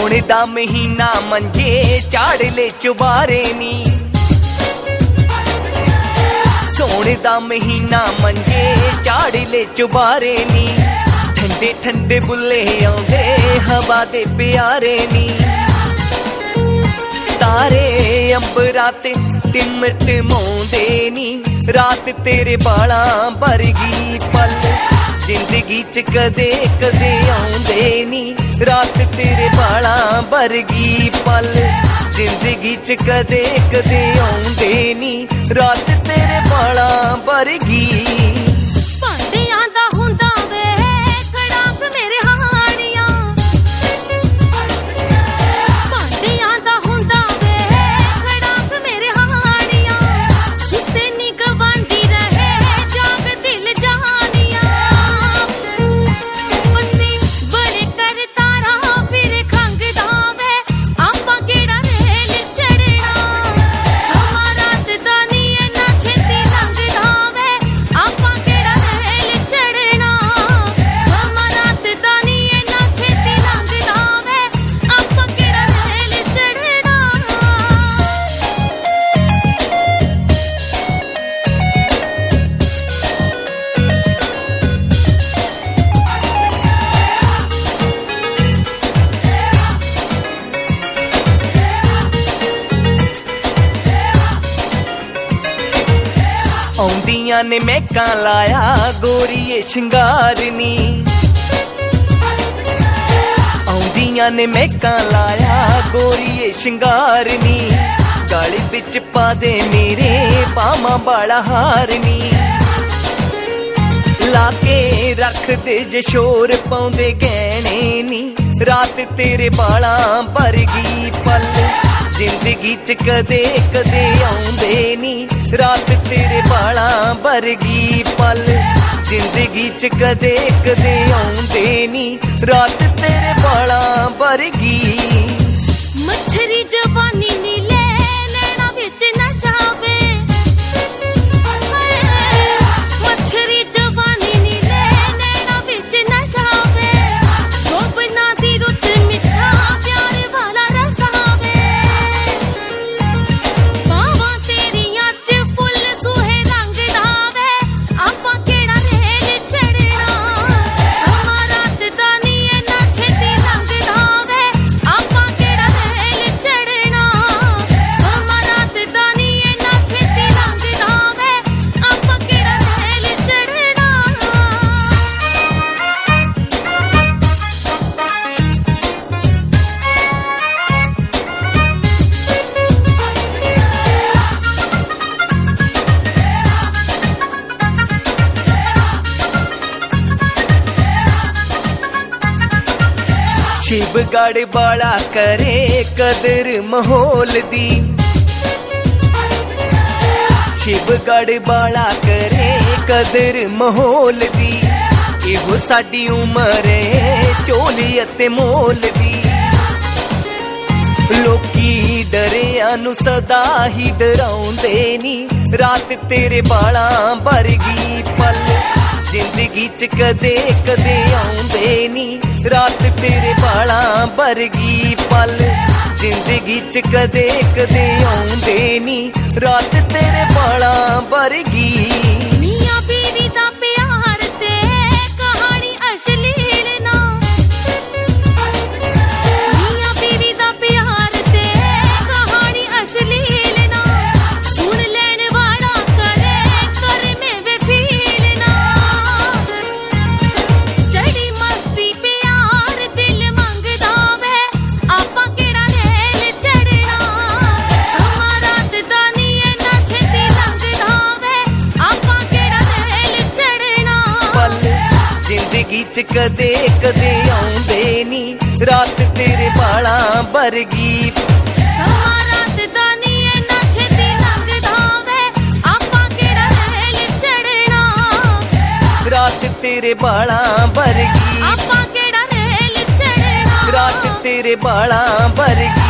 सोने दा महीना मंजे चाड़ ले चुबारे नी, सोने दा महीना मंजे चाड़ ले चुबारे नी, ठंडे ठंडे बुले आउंदे हवा दे प्यारे नी। तारे अंबरा ते टिमटिमाउंदे नी, रात तेरे बालां वर्गी पल जिंदगी च कदे कदे आउंदे नी, रात तेरे बालां वर्गी पल जिंदगी च कदे कदे आउंदे नी, रात तेरे बालां वर्गी। भांडियां दा हुंदा वे खड़ाक मेरे हानियां, भांडियां दा हुंदा वे खड़ाक मेरे हानियां, सुते नी गवांदी रहे जाग दिल जहानियां। पत्ती बड़े कर तारा फिर खंगदा वे आपां केड़ा रेल चढ़ना, समा रात दा नी इन्ना छेती लंघदा वे आपां केड़ा रेल चढ़ना, समा रात दा नी इन्ना छेती लंघदा वे आपां केड़ा रेल चढ़ना। आउंदियां ने महकां लाया गोरीए शिंगार नी, आउंदियां ने महकां लाया गोरीए शिंगार नी, गाली बिच पा दे मेरे पावां बाला हार नी, लाके रख दे जे शोर पाउंदे गहने नी, रात तेरे बालां वर्गी पल जिंदगी च कदे कदे आउंदे नी, रात तेरे बालां वर्गी पल जिंदगी च कदे कदे आउंदे नी, रात तेरे बालां वर्गी। मच्छरी जवानी नीले नैना विच नशा वे, मच्छरी जवानी नीले नैना विच नशा वे, गोबना दी रुच मिठा प्यार वाला रसा वे, बावां तेरियां च फुल सूहे रंग दा वे आपां केड़ा रेल चढ़ना, समा रात दा नी इन्ना छेती लंघदा वे आपां केड़ा रेल चढ़ना, समा रात दा नी इन्ना छेती लंघदा वे आपां केड़ा रेल चढ़ना। शिवगढ़ बाला करे कदर माहौल दी, शिवगढ़ बाला करे कदर माहौल दी, एहो साडी उमर है चोली अते मोल दी, लोकी डरिया नू सदा ही डराउंदे नी, रात तेरे बालां वर्गी पल जिंदगी च कदे कदे आउंदे नी, रात तेरे बालां वर्गी पल जिंदगी च कदे कदे आउंदे नी, रात तेरे बालां वर्गी। मियां बीवी दा प्यार ते कहानी अश्लील ना, मियां बीवी दा प्यार ते कहानी अश्लील ना, सुन लैण वाला करे कर में वे फील ना, चढ़ी मस्ती प्यार दिल मंगदा वे आपां केड़ा रेल चढ़ना, समा रात दा नी इन्ना छेती लंघदा वे आपां केड़ा रेल चढ़ना, पल जिंदगी च कदे कदे आउंदे नी, रात तेरे बालां वर्गी, समा रात दा नी इन्ना छेती लंघदा वे आपां केड़ा रेल चढ़ना, रात तेरे बालां वर्गी, आपां केड़ा रेल चढ़ना, रात तेरे बालां वर्गी।